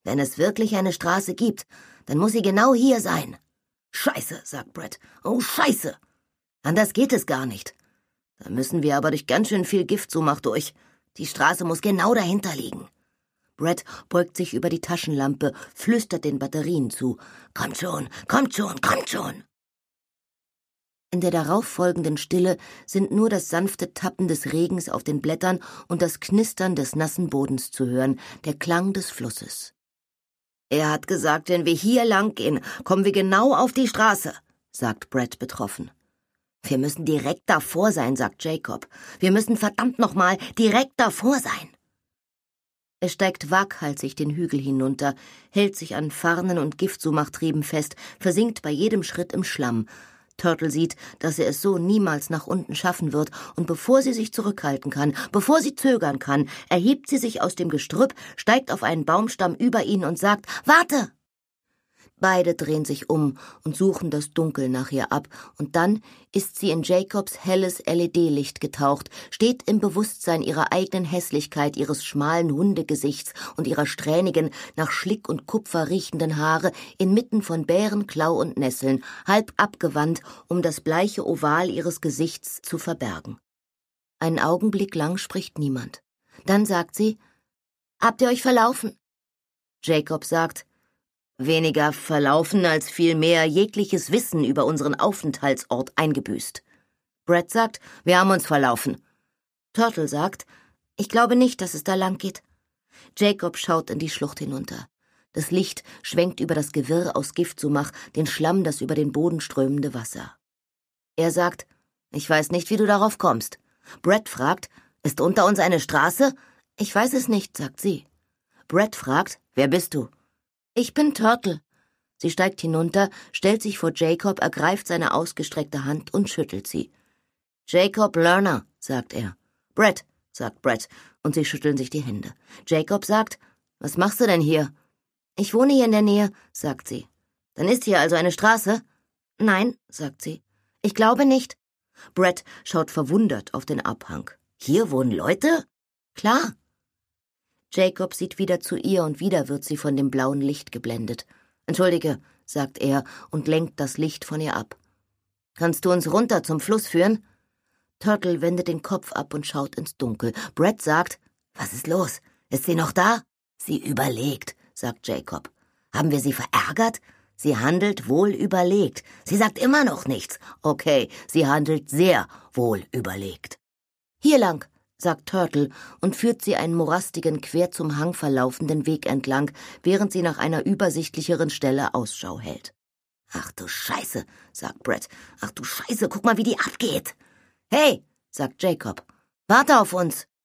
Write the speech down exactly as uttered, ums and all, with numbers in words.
Wenn es wirklich eine Straße gibt, dann muss sie genau hier sein. Scheiße, sagt Brett. Oh, scheiße. Anders geht es gar nicht. Da müssen wir aber durch ganz schön viel Giftsumach durch. Die Straße muss genau dahinter liegen. Brett beugt sich über die Taschenlampe, flüstert den Batterien zu. Kommt schon, kommt schon, kommt schon. In der darauffolgenden Stille sind nur das sanfte Tappen des Regens auf den Blättern und das Knistern des nassen Bodens zu hören, der Klang des Flusses. Er hat gesagt, wenn wir hier lang gehen, kommen wir genau auf die Straße, sagt Brett betroffen. Wir müssen direkt davor sein, sagt Jacob. Wir müssen verdammt nochmal direkt davor sein. Er steigt waghalsig den Hügel hinunter, hält sich an Farnen und Giftsumachtrieben fest, versinkt bei jedem Schritt im Schlamm. Turtle sieht, dass er es so niemals nach unten schaffen wird, und bevor sie sich zurückhalten kann, bevor sie zögern kann, erhebt sie sich aus dem Gestrüpp, steigt auf einen Baumstamm über ihn und sagt, »Warte!« Beide drehen sich um und suchen das Dunkel nach ihr ab, und dann ist sie in Jacobs helles L E D-Licht getaucht, steht im Bewusstsein ihrer eigenen Hässlichkeit, ihres schmalen Hundegesichts und ihrer strähnigen, nach Schlick und Kupfer riechenden Haare inmitten von Bären, Klau und Nesseln, halb abgewandt, um das bleiche Oval ihres Gesichts zu verbergen. Einen Augenblick lang spricht niemand. Dann sagt sie, »Habt ihr euch verlaufen?« Jacob sagt, »Weniger verlaufen, als vielmehr jegliches Wissen über unseren Aufenthaltsort eingebüßt.« Brett sagt, »Wir haben uns verlaufen.« Turtle sagt, »Ich glaube nicht, dass es da lang geht.« Jacob schaut in die Schlucht hinunter. Das Licht schwenkt über das Gewirr aus Giftsumach, den Schlamm, das über den Boden strömende Wasser. Er sagt, »Ich weiß nicht, wie du darauf kommst.« Brett fragt, »Ist unter uns eine Straße?« »Ich weiß es nicht«, sagt sie. Brett fragt, »Wer bist du?« »Ich bin Turtle.« Sie steigt hinunter, stellt sich vor Jacob, ergreift seine ausgestreckte Hand und schüttelt sie. »Jacob Lerner«, sagt er. »Brett«, sagt Brett, und sie schütteln sich die Hände. Jacob sagt, »Was machst du denn hier?« »Ich wohne hier in der Nähe«, sagt sie. »Dann ist hier also eine Straße?« »Nein«, sagt sie. »Ich glaube nicht.« Brett schaut verwundert auf den Abhang. »Hier wohnen Leute?« »Klar.« Jacob sieht wieder zu ihr, und wieder wird sie von dem blauen Licht geblendet. »Entschuldige«, sagt er und lenkt das Licht von ihr ab. »Kannst du uns runter zum Fluss führen?« Turtle wendet den Kopf ab und schaut ins Dunkel. Brett sagt, »Was ist los? Ist sie noch da?« »Sie überlegt«, sagt Jacob. »Haben wir sie verärgert?« »Sie handelt wohl überlegt. Sie sagt immer noch nichts. Okay, sie handelt sehr wohl überlegt.« »Hier lang«, sagt Turtle und führt sie einen morastigen, quer zum Hang verlaufenden Weg entlang, während sie nach einer übersichtlicheren Stelle Ausschau hält. »Ach du Scheiße«, sagt Brett. »Ach du Scheiße, guck mal, wie die abgeht.« »Hey«, sagt Jacob, »warte auf uns.«